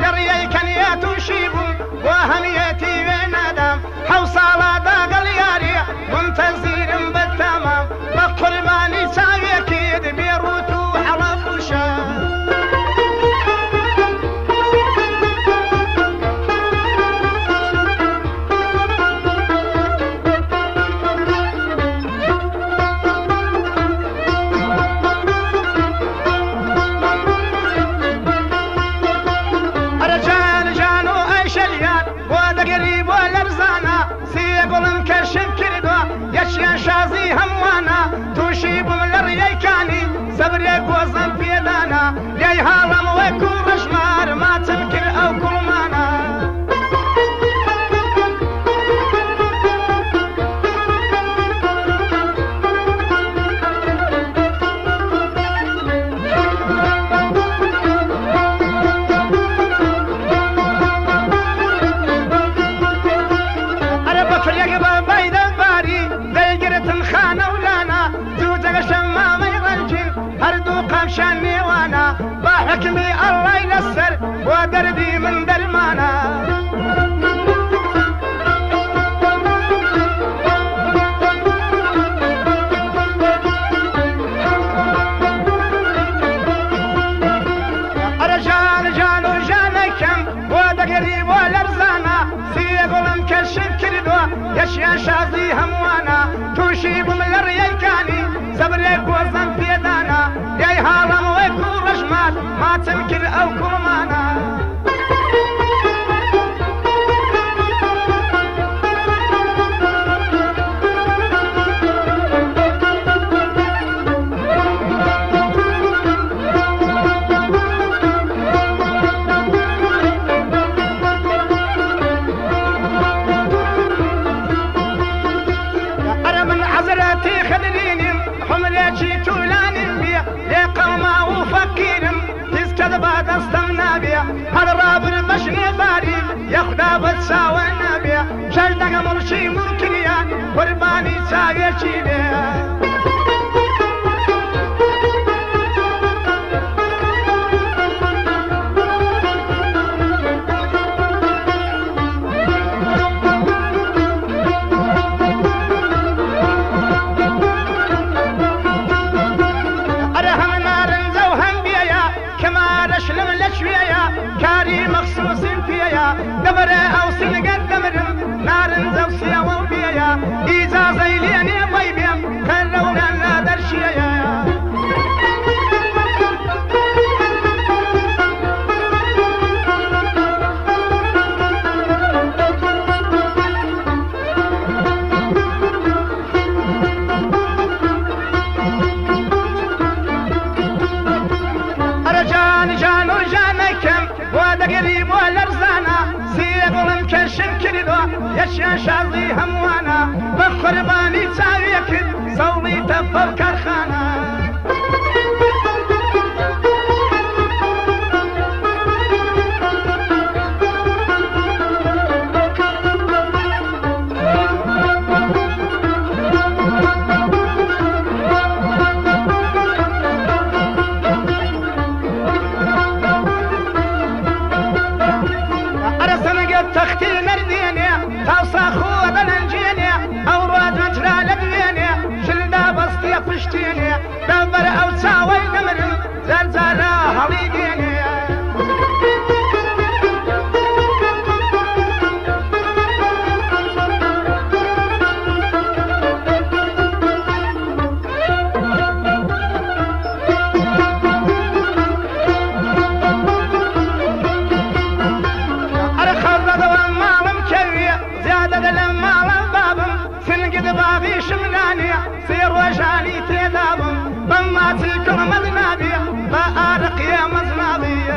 لريكنيا توشيبون وهميتي وينادم حوصالة داقل ياري منتظر بالتمام بقرباني ساوي كيد بيروتو حلب وشام شازي هموانا توشي بملر يكاني زبريك وزن بيدانا ياي هالم ويكو رشمار ما تمكن او كلمانا انا بفريق بابايدا باري خانه ولانا زوجك شمام يغنجي هردو قمشان نيوانا بحكمي الله ينسر ودردي من درمانا رجال جانو جانكم ودا قريب ولا رزانا سيقولن كشف كردوا يشيا شازي هموانا توشي بملر يكاني زبريك وزن بيدانا ياي هالم ويكو رجمات ما تمكن او كرمانا بعد استمنا بيا هذا رابر مشني باري يخدا بتساوينا بيا شلدك مرشي ممكن يا قرباني سايشي بيا كاري مخصوص فيا دبر او سنقد دمرم نار زوسيا وفيا إذا زيليني طيبيا خلونا نادر شيا قريب ولا رزانا سيقولن كشف كردوا يشيا شازي هموانا بخرباني تساويك صولي تفر كرخانا تختي مرديني توصى خو بلنجيني أوراد مجرى لبيني شلدا بسطي فشتيني دبر أو تساوي نمر زلزالة هليقيني سير وجاني تدابم بما تلكم مذنبي بأرق يا مذنبي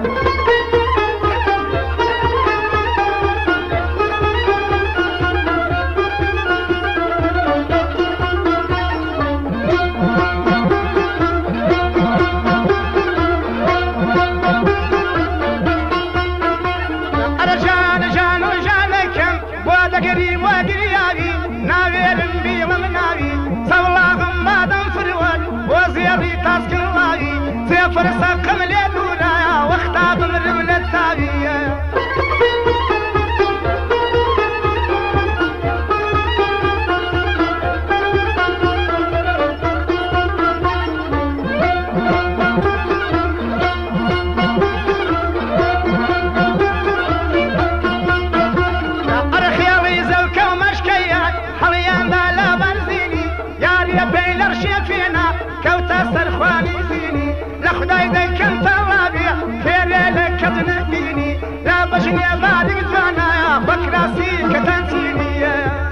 أرجان جانو جانكم ودا قريب وقريابي ناوير بي ومناوي سولاهم ما دم فرود وزيري تاسك الله زي فرسا قمل يدولا واختاب من التابي شنێ بارێک جوانایە بەکراسی کە تەنچینیە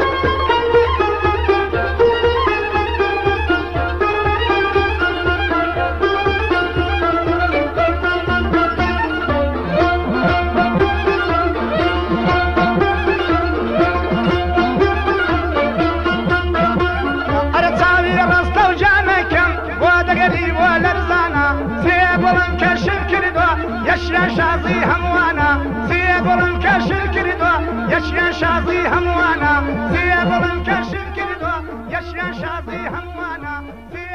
يشيا شازي هموانا زيبرن كشل كردو يشيا شازي هموانا زيبرن كشل كردو يشيا شازي هموانا